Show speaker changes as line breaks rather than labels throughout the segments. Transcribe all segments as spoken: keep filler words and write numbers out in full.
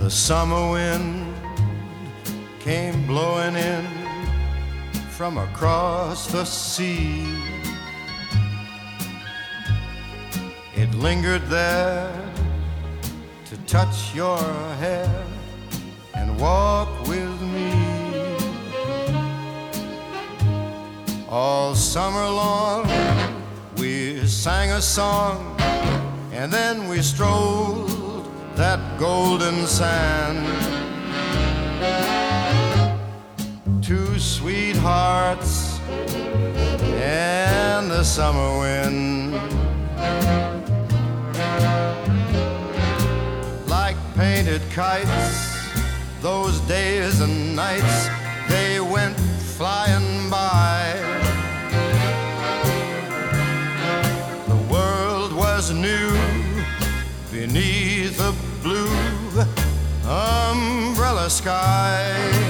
The summer wind came blowing in from across the sea. It lingered there to touch your hair and walk with me. All summer long we sang a song, and then we strolled that golden sand. Two sweethearts and the summer wind, like painted kites, those days and nights, they went flying by. The world was new beneath a blue umbrella sky.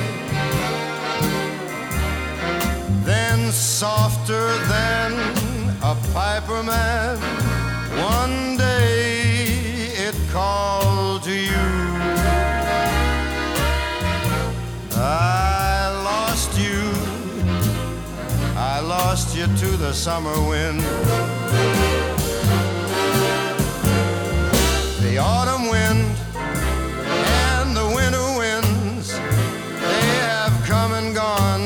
Then softer than a piper man, one day it called to you. I lost you, I lost you to the summer wind. The autumn wind and the winter winds, they have come and gone.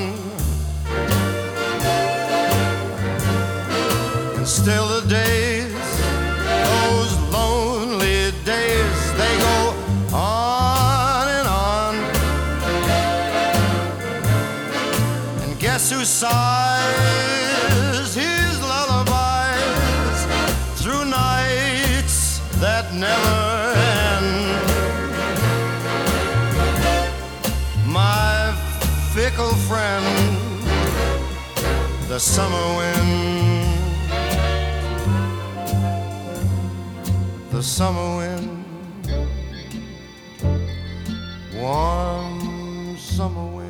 And still the days, those lonely days, they go on and on. And guess who sighs his lullabies through nights that never end? My fickle friend, the summer wind. The summer wind, warm summer wind.